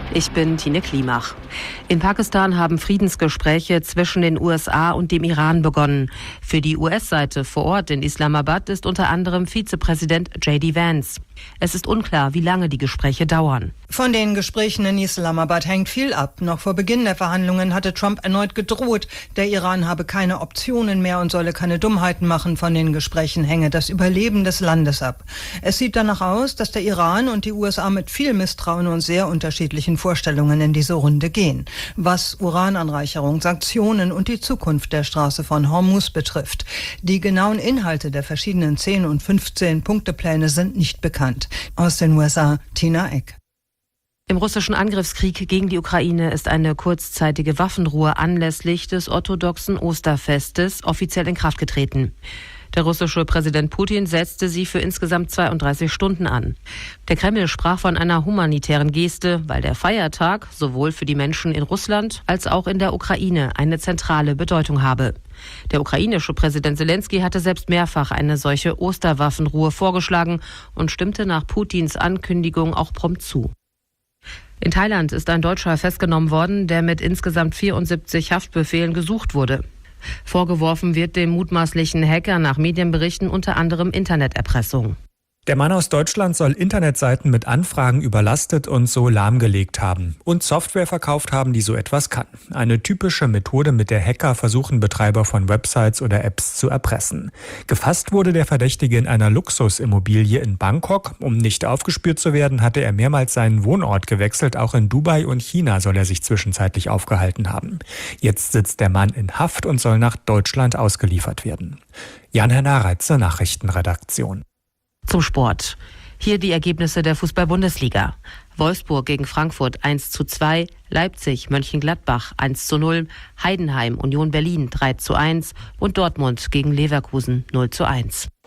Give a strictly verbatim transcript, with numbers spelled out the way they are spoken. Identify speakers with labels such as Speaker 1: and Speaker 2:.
Speaker 1: Ich bin Tine Klimach. In Pakistan haben Friedensgespräche zwischen den U S A und dem Iran begonnen. Für die U S-Seite vor Ort in Islamabad ist unter anderem Vizepräsident J D Vance. Es ist unklar, wie lange die Gespräche dauern.
Speaker 2: Von den Gesprächen in Islamabad hängt viel ab. Noch vor Beginn der Verhandlungen hatte Trump erneut gedroht, der Iran habe keine Optionen mehr und solle keine Dummheiten machen. Von den Gesprächen hänge das Überleben des Landes ab. Es sieht danach aus, dass der Iran und die U S A mit viel Misstrauen und sehr unterschiedlichen Vorstellungen in diese Runde gehen, was Urananreicherung, Sanktionen und die Zukunft der Straße von Hormuz betrifft. Die genauen Inhalte der verschiedenen zehn und fünfzehn Punktepläne sind nicht bekannt. Aus den U S A, Tina Eck.
Speaker 1: Im russischen Angriffskrieg gegen die Ukraine ist eine kurzzeitige Waffenruhe anlässlich des orthodoxen Osterfestes offiziell in Kraft getreten. Der russische Präsident Putin setzte sie für insgesamt zweiunddreißig Stunden an. Der Kreml sprach von einer humanitären Geste, weil der Feiertag sowohl für die Menschen in Russland als auch in der Ukraine eine zentrale Bedeutung habe. Der ukrainische Präsident Selenskyj hatte selbst mehrfach eine solche Osterwaffenruhe vorgeschlagen und stimmte nach Putins Ankündigung auch prompt zu. In Thailand ist ein Deutscher festgenommen worden, der mit insgesamt vierundsiebzig Haftbefehlen gesucht wurde. Vorgeworfen wird dem mutmaßlichen Hacker nach Medienberichten unter anderem Interneterpressung.
Speaker 3: Der Mann aus Deutschland soll Internetseiten mit Anfragen überlastet und so lahmgelegt haben und Software verkauft haben, die so etwas kann. Eine typische Methode, mit der Hacker versuchen, Betreiber von Websites oder Apps zu erpressen. Gefasst wurde der Verdächtige in einer Luxusimmobilie in Bangkok. Um nicht aufgespürt zu werden, hatte er mehrmals seinen Wohnort gewechselt. Auch in Dubai und China soll er sich zwischenzeitlich aufgehalten haben. Jetzt sitzt der Mann in Haft und soll nach Deutschland ausgeliefert werden. Jan-Henner Reitze, Nachrichtenredaktion.
Speaker 1: Zum Sport. Hier die Ergebnisse der Fußball-Bundesliga. Wolfsburg gegen Frankfurt eins zu zwei, Leipzig Mönchengladbach eins zu null, Heidenheim Union Berlin drei zu eins und Dortmund gegen Leverkusen null zu eins.